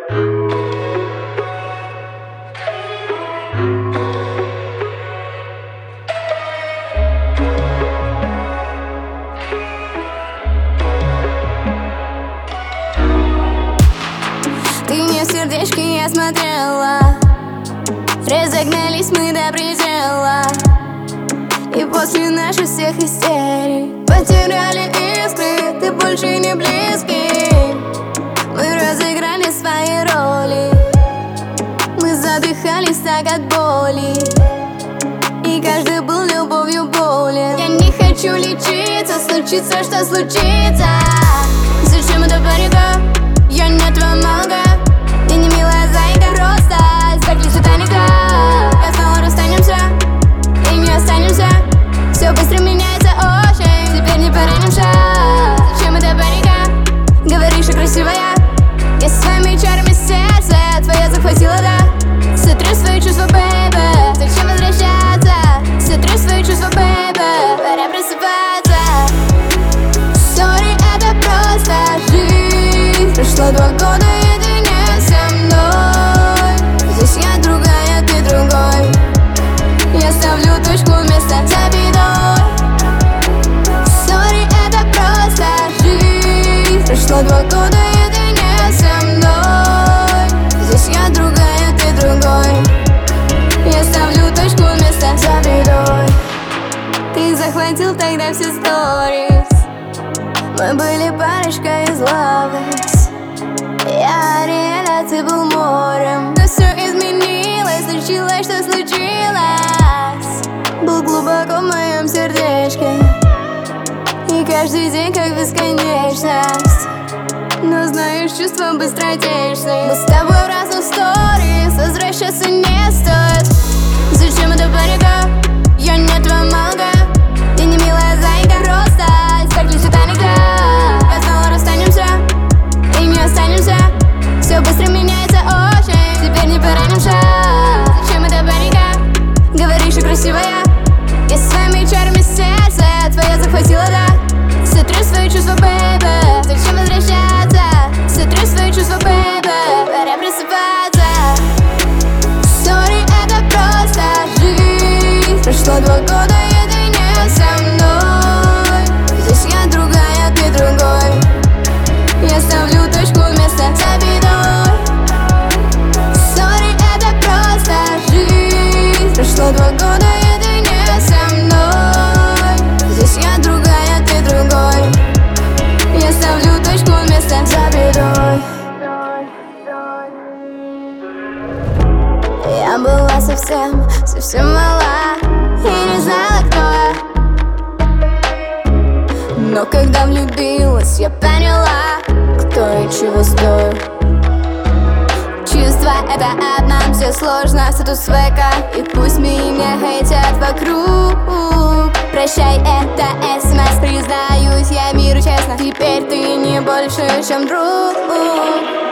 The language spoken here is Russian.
Ты мне в сердечки я смотрела, разогнались мы до предела, и после наших всех истерик потеряли искры, ты больше не близкий. Мы разыграли свои роли, мы задыхались так от боли, и каждый был любовью болен. Я не хочу лечиться, случится, что случится. Зачем это парика? Я не твоя малка, я не милая зайка, просто спектакль Титаника. Я снова расстанемся и не останемся, все быстро меняется очень, теперь не поренимся. Зачем это паника? Говоришь, что красивая, я своими чарами сердце твое захватила, да. Сотру свои чувства, бэйбэ, зачем возвращаться? Сотру свои чувства, бэйбэ, пора просыпаться. Сори, это просто жизнь. Прошло 2 года, и ты не со мной. Здесь я другая, ты другой. Я ставлю точку вместо запятой. Сори, это просто жизнь. Прошло 2 года, и ты не со мной. Здесь я другая, ты другой. Я ставлю точку вместо запятой. Ты захватил тогда все сторис, мы были парочкой из Loveless. Я Ариэль, ты был морем. Но все изменилось, случилось, что случилось. Был глубоко в моем сердечке, и каждый день как бесконечность. Но знаешь, чувства быстротечны. Мы с тобой в разных сторис, возвращаться не стоит. Зачем это парика? Я не твоя малка, я не милая зайка, просто спектакль Титаника. Я снова расстанемся и не останемся, все быстро меняется очень, теперь не поренимся. Зачем это паника? Говоришь, что красивая, я своими чарами сердце твое захватила, да. Сотру свои чувства, бэйбэ, зачем возвращаться? Сотру свои чувства, бэйбэ, пора просыпаться. Сори, это просто жизнь. Прошло 2 года, и ты не со мной. Здесь я другая, ты другой. Я ставлю точку вместо запятой. Сори, это просто жизнь. Прошло 2 года, и ты не со мной. Здесь я другая, ты другой. Я ставлю точку вместо запятой. Я была совсем мала и не знала, кто я. Но когда влюбилась, я поняла, кто и чего стою. Чувства — это обман, все сложно, статус века, и пусть меня хейтят вокруг. Прощай, это СМС, признаюсь я миру честно, теперь ты не больше, чем друг.